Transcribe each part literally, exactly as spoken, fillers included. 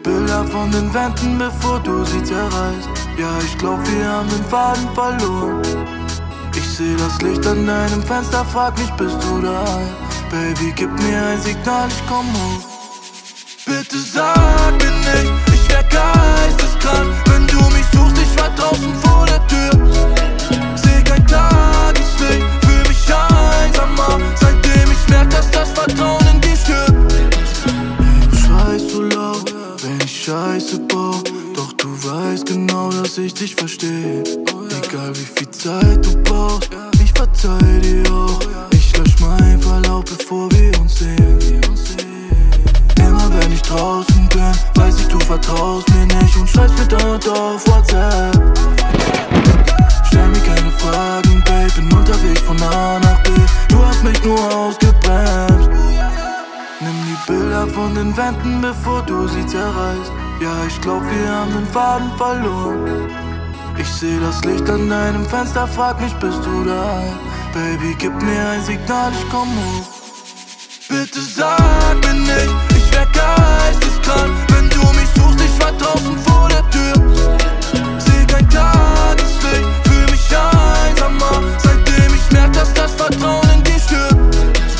Bilder von den Wänden, bevor du sie zerreißt. Ja, ich glaub, wir haben den Faden verloren. Ich seh das Licht an deinem Fenster, frag mich, bist du daheim? Baby, gib mir ein Signal, ich komm hoch. Bitte sag mir nicht, ich wär geisteskrank. Wenn du mich suchst, ich war draußen vor der Tür. Seh kein Tageslicht, fühl mich einsamer, seitdem ich merk, dass das Vertrauen in dir stirbt. Ey, du schreist so laut, wenn ich Scheiße baue. Doch du weißt genau, dass ich dich versteh. Egal wie viel Zeit du brauchst, ich verzeih dir auch. Ich lösch meinen Verlauf, bevor wir uns sehen. Immer wenn ich draußen bin, weiß ich, du vertraust mir nicht und schreibst mir dort auf WhatsApp. Stell mir keine Fragen, Babe, bin unterwegs von A nach B. Du hast mich nur ausgebremst. Nimm die Bilder von den Wänden, bevor du sie zerreißt. Ja, ich glaub, wir haben den Faden verloren. Ich seh das Licht an deinem Fenster, frag mich, bist du daheim? Baby, gib mir ein Signal, ich komm hoch. Bitte sag mir nicht, ich wär geisteskrank. Wenn du mich suchst, ich war draußen vor der Tür. Seh kein Tageslicht, fühl mich einsamer, seitdem ich merk, dass das Vertrauen in dir stirbt.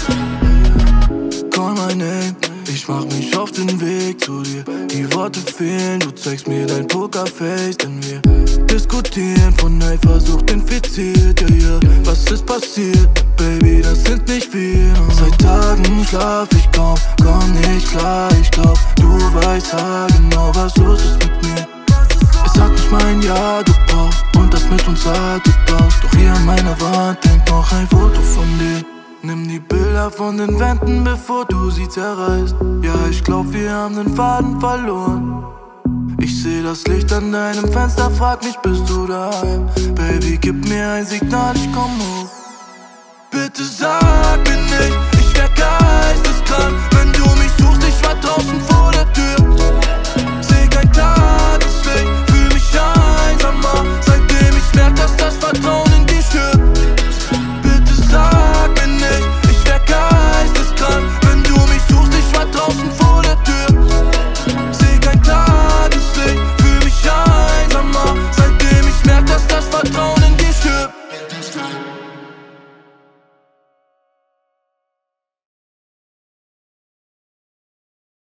Call my name, ich mach mich auf den Weg zu dir. Die Worte fehlen, du zeigst mir dein Pokerface, denn wir diskutieren von Eifersucht infiziert. Ja, ja, was ist passiert? Baby, das sind nicht wir. Seit Tagen schlaf ich kaum, komm nicht klar. Ich glaub, du weißt genau, was los ist mit mir. Es hat nicht mein Ja gebraucht und das mit uns hat getauscht. Doch hier an meiner Wand hängt noch ein Foto von dir. Nimm die Bilder von den Wänden, bevor du sie zerreißt. Ja, ich glaub, wir haben den Faden verloren. Ich seh das Licht an deinem Fenster, frag mich, bist du daheim? Baby, gib mir ein Signal, ich komm hoch. Bitte sag mir nicht, ich wär geisteskrank. Wenn du mich suchst, ich war draußen vor der